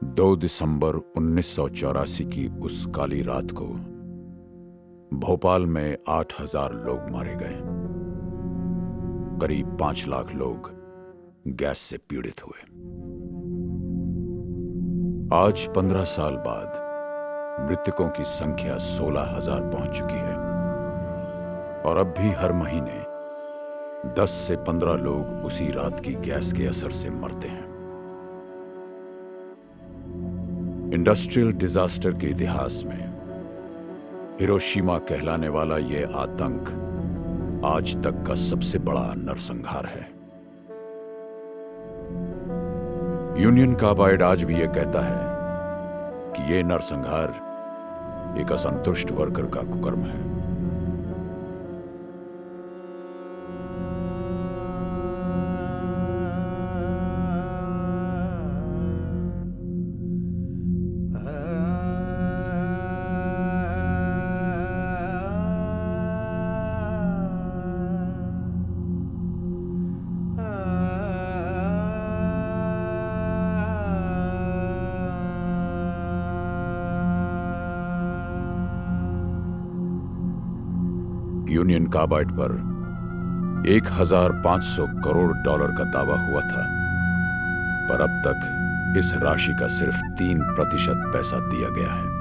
2 दिसंबर 1984 की उस काली रात को भोपाल में 8,000 लोग मारे गए। करीब 5 लाख लोग गैस से पीड़ित हुए। आज 15 साल बाद मृतकों की संख्या 16,000 पहुंच चुकी है और अब भी हर महीने 10 से 15 लोग उसी रात की गैस के असर से मरते हैं। इंडस्ट्रियल डिजास्टर के इतिहास में हिरोशिमा कहलाने वाला यह आतंक आज तक का सबसे बड़ा नरसंहार है। यूनियन कार्बाइड आज भी यह कहता है कि यह नरसंहार एक असंतुष्ट वर्कर का कुकर्म है। यूनियन कार्बाइड पर 1,500 करोड़ डॉलर का दावा हुआ था, पर अब तक इस राशि का सिर्फ 3% पैसा दिया गया है।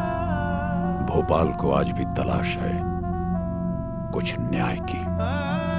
भोपाल को आज भी तलाश है कुछ न्याय की।